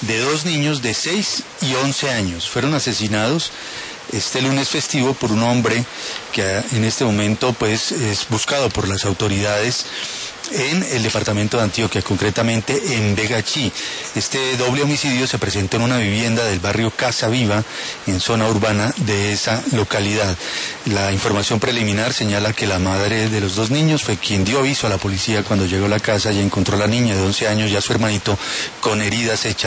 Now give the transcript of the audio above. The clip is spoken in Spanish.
de dos niños de 6 y 11 años. Fueron asesinados este lunes festivo por un hombre que en este momento pues es buscado por las autoridades en el departamento de Antioquia, concretamente en Begachí. Este doble homicidio se presentó en una vivienda del barrio Casa Viva, en zona urbana de esa localidad. La información preliminar señala que la madre de los dos niños fue quien dio aviso a la policía cuando llegó a la casa y encontró a la niña de 11 años y a su hermanito con heridas hechas